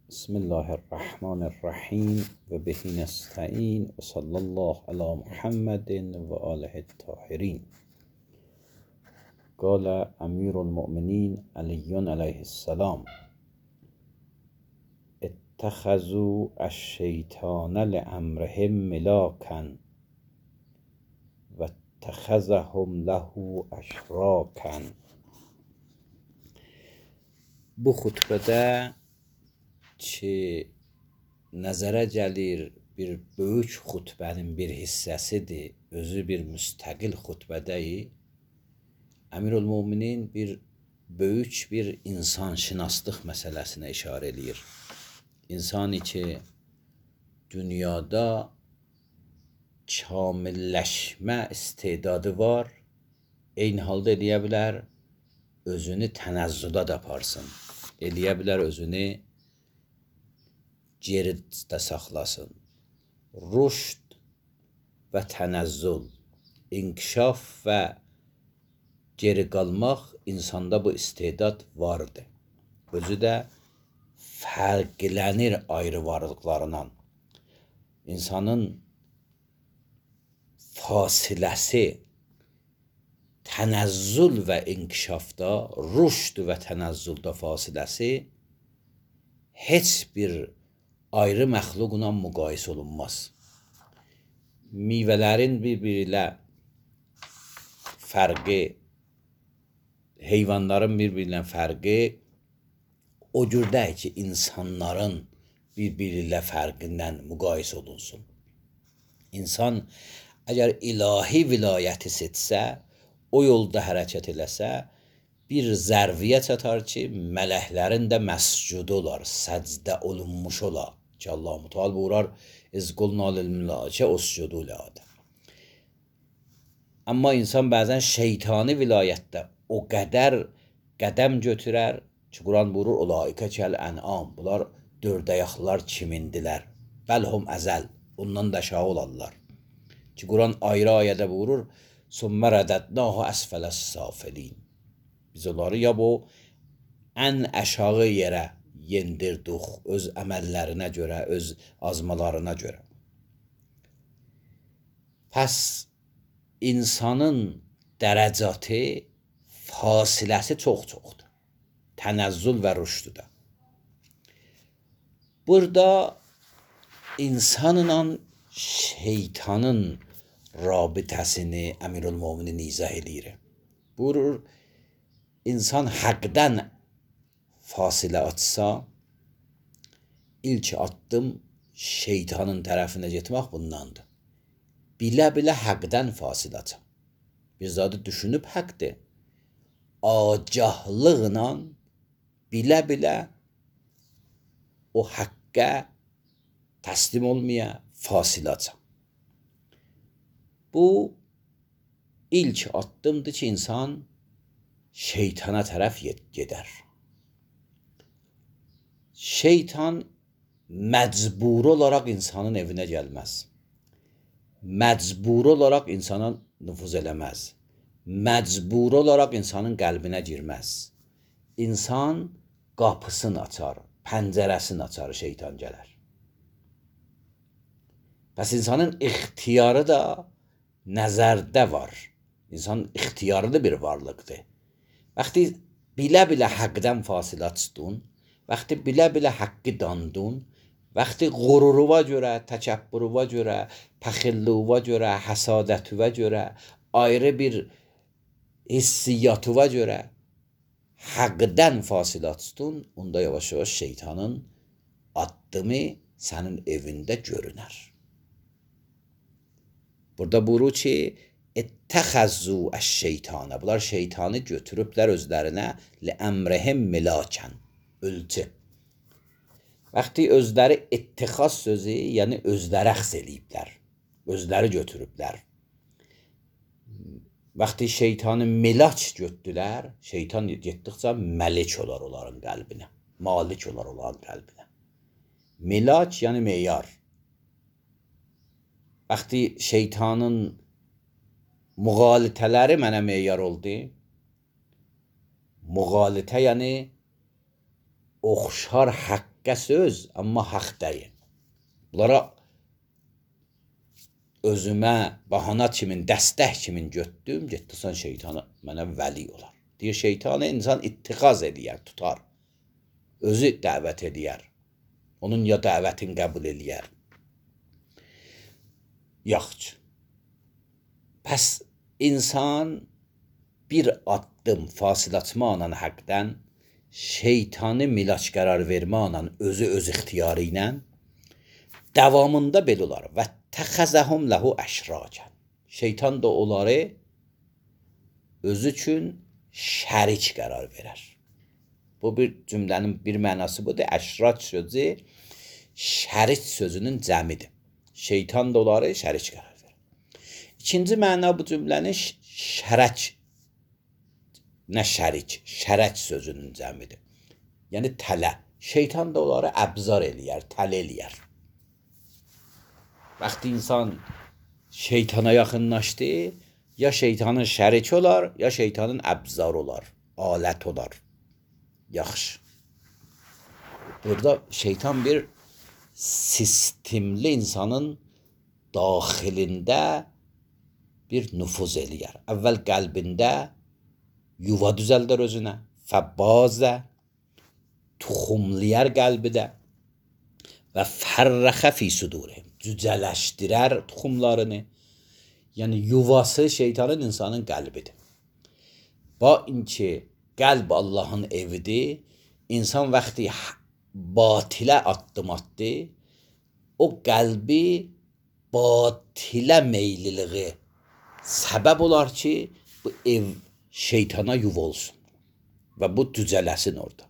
بسم الله الرحمن الرحیم و به نستعین و صلی الله علی محمد و آله الطاهرین. قال امیر المؤمنین علی علیه السلام: اتخذوا الشیطان لامرهم ملاکا و اتخذهم له اشراکا. Bu xutbədə nəzərə gəlir bir böyük xutbənin bir hissəsidir. Özü bir müstəqil xutbədəyik. Əmirülmüminin böyük bir insanşünaslıq məsələsinə işarə eləyir. İnsani ki, dünyada kamilləşmə istedadı var, eyni halda eləyə bilər özünü tənəzzülə də aparsın. Eləyə bilər özünü geridə saxlasın. Rüşd və tənəzzül, inkişaf və geri qalmaq insanda bu istedad vardır. Özü də fərqlənir ayrı varlıqlarından. İnsanın fasiləsi tənəzzül və inkişafda, rüşd və tənəzzüldə fasiləsi heç bir ayrı məxluqla müqayisə olunmaz. Meyvələrin bir-biri ilə fərqi, heyvanların bir-biri ilə fərqi o cürdür ki, insanların bir-biri ilə fərqindən müqayisə olunsun. İnsan əgər ilahi vilayəti seçsə, o yolda hərəkət eləsə, bir zərviyə çatar ki, mələklərin də məscudu olar, səcdə olunmuş olar. Ki, Allah-u Teala buyurar, İz qulna lil-mələkə uscudu li Adəm. Amma insan bəzən şeytani vilayətdə o qədər qədəm götürər ki, Quran buyurur, ulaikə kəl-ən'am. Bunlar dördəyaqlılar kimindilər. Bəlhum əzəl. Ondan da aşağı olarlar. Ki, Quran ayrı ayədə buyurur, Sümmə rədədnəhu əsfələs-safilin. Biz onları ya bu ən aşağı yerə yendirdik, öz əməllərinə görə, öz azmalarına görə. Pəs insanın dərəcatı, fasiləsi çox-çoxdur. Tənəzzül və rüşdüdə. Burada insanla şeytanın rabitəsini Əmirülmüminin izah eləyir. Buyurur, insan həqdən fasilə atsa, ilk addım şeytanın tərəfinə getmək bundandır. Bilə-bilə həqdən fasilə atsa. Bir zadı düşünüb həqdir. Agahlıqla bilə-bilə o həqqə təslim olmaya fasilə atsa. Bu ilk addımdır ki, insan şeytana tərəf gedər. Şeytan məcburi olaraq insanın evinə gəlməz. Məcburi olaraq insana nüfuz eləməz. Məcburi olaraq insanın qəlbinə girməz. İnsan qapısını açar, pəncərəsini açar, şeytan gələr. Bəs insanın ixtiyarı da nəzərdə var. İnsan ixtiyarlı bir varlıqdır. Vaxtı bilə-bilə həqdən fasilə açdın, vaxtı bilə-bilə haqqı dandın, vaxtı qururuva görə, təkəbbürüva görə, pəxilluva görə, həsadətüvə görə, ayrı bir hissiyyatüvə görə həqdən fasilə açdın, onda yavaş-yavaş şeytanın addımı sənin evində görünər. Burada buyurur ki, ettəxəzzu əş-şeytanə. Bunlar şeytanı götürüblər özlərinə ləəmrəhim miləkən. Ölçü. Vaxtı özləri ittixaz sözü, yəni özləri əxz eləyiblər. Özləri götürüblər. Vaxtı şeytanı milaç götdülər, şeytan getdikcə məlik olar onların qəlbinə. Malik olar onların qəlbinə. Milaç yəni meyar. Vaxtı şeytanın müğalitələri mənə meyar oldu. Müğalitə yəni oxşar haqq Həqqə söz, amma haqq deyil. Bunlara özümə bahana kimin, dəstək kimin götdüm, getdirsən şeytanı mənə vəli olar. Deyir, şeytanı insan ittiqaz edər, tutar. Özü dəvət edər. Onun ya dəvətini qəbul edər. Yaxşı. Pəs insan bir addım fasilə açmaqla həqqdən, şeytanı milaç qərar verməklə, özü öz ixtiyarı ilə davamında belə olar. Və təxəzəhum ləhu əşracən. Şeytan da onları özü üçün şərik qərar verər. Bu bir cümlənin bir mənası budur. Əşrac sözü şərik sözünün cəmidir. Şeytan da onları şərik qərar verir. İkinci məna bu cümlənin şərək, nə şərik, şərək sözünün cəmidir. Yəni tələ. Şeytan da onları əbzar eləyər, tələ eləyər. Vaxtı insan şeytana yaxınlaşdı, ya şeytanın şərik olar, ya şeytanın əbzar olar, alət olar. Yaxşı. Burada şeytan bir sistemli insanın daxilində bir nüfuz eləyər. Əvvəl qəlbində yuva düzəldər özünə, fəbbazə, tuxumlayar qəlbidə və fərrəxə fi sudurihim, cücələşdirər tuxumlarını. Yəni yuvası şeytanın insanın qəlbidir. Bu inki qəlb Allahın evidir. İnsan vaxtı batilə addım atdı, o qəlbi batilə meyliliği səbəb olar ki, bu ev şeytana yuva olsun və bu düzələsin orada.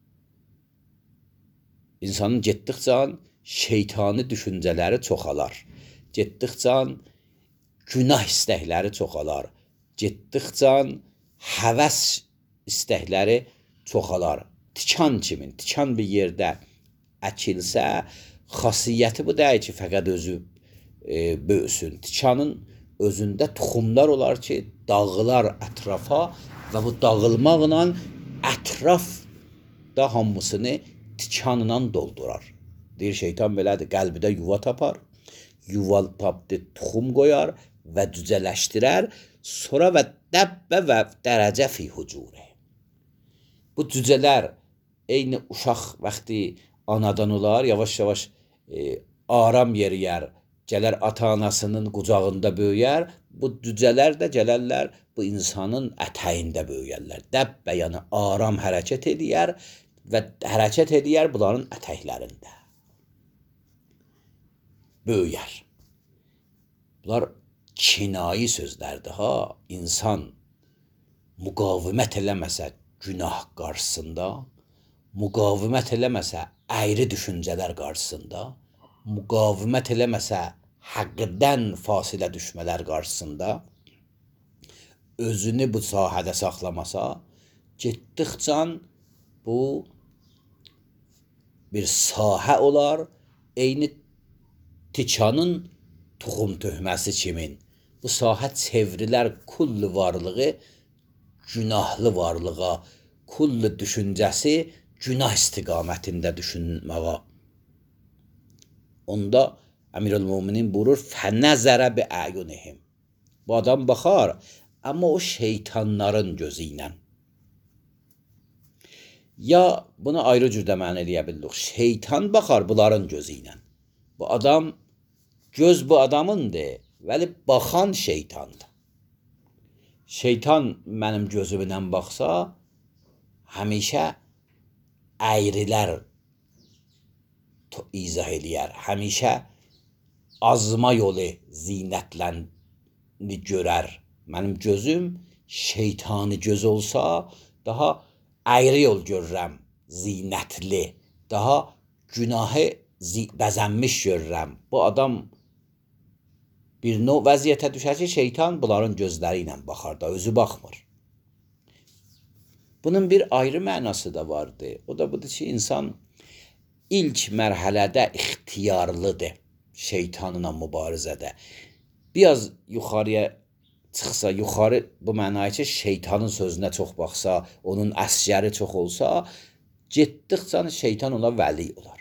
İnsanın getdikcə şeytani düşüncələri çoxalar. Getdikcə günah istəkləri çoxalar. Getdikcə həvəs istəkləri çoxalar. Tikan kimin, tikan bir yerdə əkilsə, xasiyyəti bu deyil ki, fəqət özü böyüsün. Tikanın özündə tuxumlar olar ki, dağılar ətrafa və bu dağılmaqla ətraf da hamısını tikanla doldurar. Deyir, şeytan belədir, qəlbidə yuva tapar, yuva tapdı, tuxum qoyar və cücələşdirər, sonra və dəbbə və dərəcə fi hucuri. Bu cücələr eyni uşaq vaxtı anadan olar, yavaş-yavaş aram yeriyər, gələr ata-anasının qucağında böyüyər, bu cücələr də gələrlər bu insanın ətəyində böyüyərlər. Dəbbə, yəni aram hərəkət edər və hərəkət edər bunların ətəklərində. Böyüyər. Bunlar kinayi sözlərdir ha. İnsan müqavimət eləməsə günah qarşısında, müqavimət eləməsə əyri düşüncələr qarşısında, müqavimət eləməsə həqqdən fasilə düşmələr qarşısında, özünü bu sahədə saxlamasa, getdikcə bu bir sahə olar, eyni tikanın tuxum töhməsi kimin. Bu sahə çevrilər kullu varlığı günahlı varlığa, kullu düşüncəsi günah istiqamətində düşünməyə. Onda Əmirül-Müminin buyurur, fənəzərə bi əyunihim. Bu adam baxar, amma o şeytanların gözü ilə. Ya bunu ayrı cürdə mənə eləyə bildik. Şeytan baxar bunların gözü ilə. Bu adam, göz bu adamındır, vəli baxan şeytandır. Şeytan mənim gözümlə baxsa, həmişə əyrilər izah eləyər. Həmişə azma yolu zinətləni görər. Mənim gözüm şeytani göz olsa, daha əyri yol görürəm, zinətli. Daha günahı bəzənmiş görürəm. Bu adam bir növ vəziyyətə düşər ki, şeytan bunların gözləri ilə baxar da, özü baxmır. Bunun bir ayrı mənası da vardı. O da budur ki, insan ilk mərhələdə ixtiyarlıdır şeytanla mübarizədə. Biraz yuxarıya çıxsa, yuxarı bu mənaya ki, şeytanın sözünə çox baxsa, onun əsgəri çox olsa, Getdikcə şeytan ona vəli olar.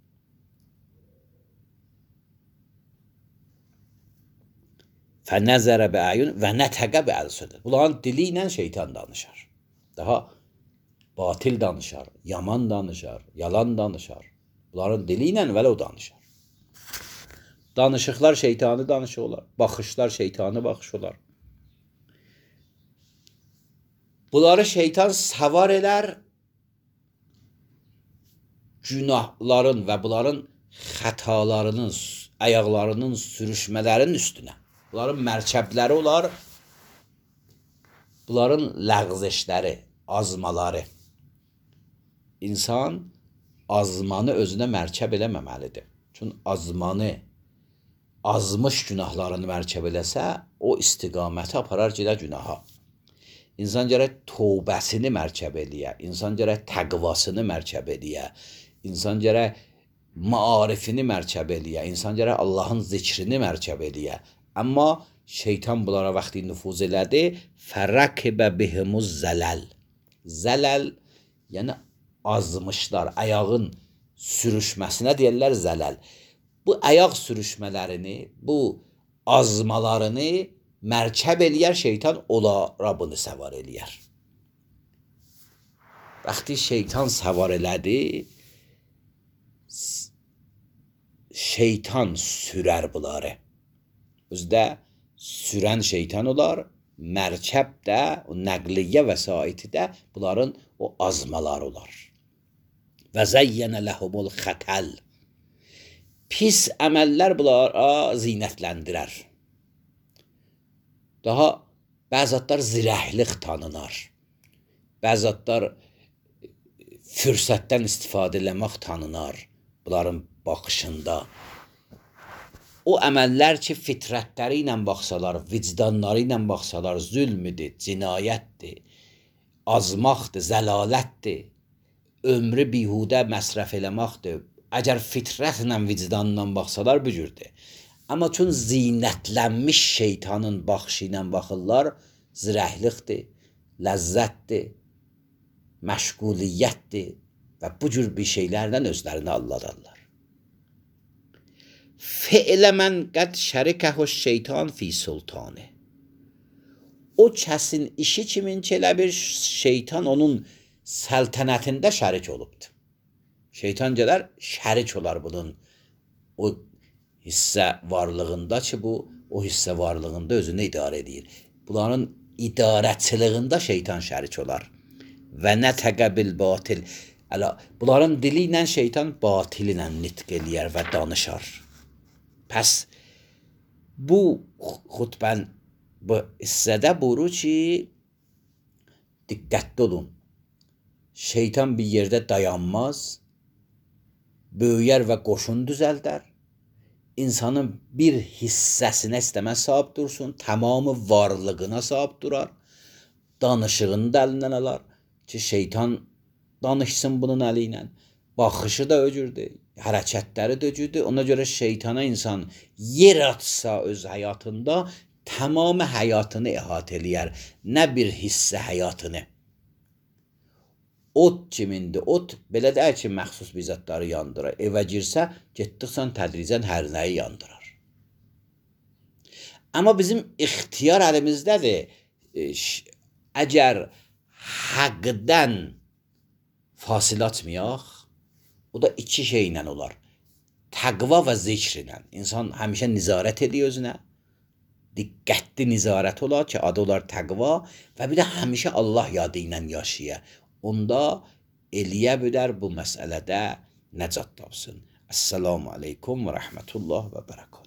Fənəzərə bə'əyun və nətəqə bə'əl-södür. Bunların dili ilə şeytan danışar. Daha batil danışar, yaman danışar, yalan danışar. Bunların dili ilə vələ o danışar. Danışıqlar şeytanı danışırlar, baxışlar şeytanı baxışırlar. Bunları şeytan savar elər günahların və bunların xətalarının, ayaqlarının sürüşmələrinin üstünə. Bunların mərkəbləri olar, bunların ləğzişləri, azmaları. İnsan azmanı özünə mərkəb eləməməlidir. Çünki azmanı, azmış günahlarını mərkəb eləsə, o istiqaməti aparar gedə günaha. İnsan gərək tövbəsini mərkəb eləyə, insan gərək təqvasını mərkəb eləyə, insan gərək maarifini mərkəb eləyə, insan gərək Allahın zikrini mərkəb eləyə. Amma şeytan bunlara vaxtı nüfuz elədi, fərəkibə bihimuz zələl. Zələl, yəni azmışlar, ayağın sürüşməsinə deyirlər zələl. Bu ayaq sürüşmələrini, bu azmalarını mərkəb eləyər şeytan, onlara bunu səvar eləyər. Vaxtı şeytan səvar elədi, şeytan sürər bunları. Özdə sürən şeytan olar, mərkəb də, o nəqliyyə vəsaiti də bunların o azmaları olar. Və zəyyənə ləhumul xətəl. Pis əməllər bunlara zinətləndirər. Daha bəzatlar zirəhlik tanınar. Bəzatlar fürsətdən istifadə eləmək tanınar. Bunların baxışında. O əməllər ki, fitrətləri ilə baxsalar, vicdanları ilə baxsalar, zülmüdür, cinayətdir, azmaqdır, zəlalətdir, ömrü bihudə məsrəf eləməkdir. Əgər fitrətlə, vicdanla baxsalar, bu cürdür. Amma çün zinətlənmiş şeytanın baxışı ilə baxırlar, zirəhlikdir, ləzzətdir, məşğuliyyətdir və bu cür bir şeylərdən özlərini alladarlar. Fe'lə mən qəd şərikəhu şeytan fi sultanı. O kəsin işi kimin ki, elə bir şeytan onun səltənətində şərik olubdur. Şeytan gələr, şərik olar bunun o hissə varlığında ki, bu o hissə varlığında özünü idarə edir. Bunların idarəçiliyində şeytan şərik olar. Və nətəqə bil batil. Bunların dili ilə şeytan batil ilə nitq eləyər və danışar. Pəs bu xutbən bu hissədə buyurur ki, diqqətli olun. Şeytan bir yerdə dayanmaz, böyüyər və qoşun düzəldər. İnsanın bir hissəsinə istəmə sahib dursun, tamamı varlığına sahib durar, danışığını da əlindən alar ki, şeytan danışsın bunun əli ilə. Baxışı da öcürdür, hərəkətləri də öcürdür. Ona görə şeytana insan yer atsa öz həyatında, tamamı həyatını əhatə eləyər, nə bir hissə həyatını. Ot kimindir? Ot belə deyək ki, məxsus bir zatları yandırar. Evə girsə, getdikcə tədricən hər nəyi yandırar. Amma bizim ixtiyar əlimizdədir. Əgər həqdən fasilə açmayaq, o da iki şeylə olar. Təqva və zikr ilə. İnsan həmişə nizarət edir özünə. Diqqətli nizarət olar ki, adı olar təqva və bir də həmişə Allah yadı ilə yaşaya. Onda eləyə bilər bu məsələdə nəcat tapsın. Əssalamu aleykum və rəhmətullah və bərəkət.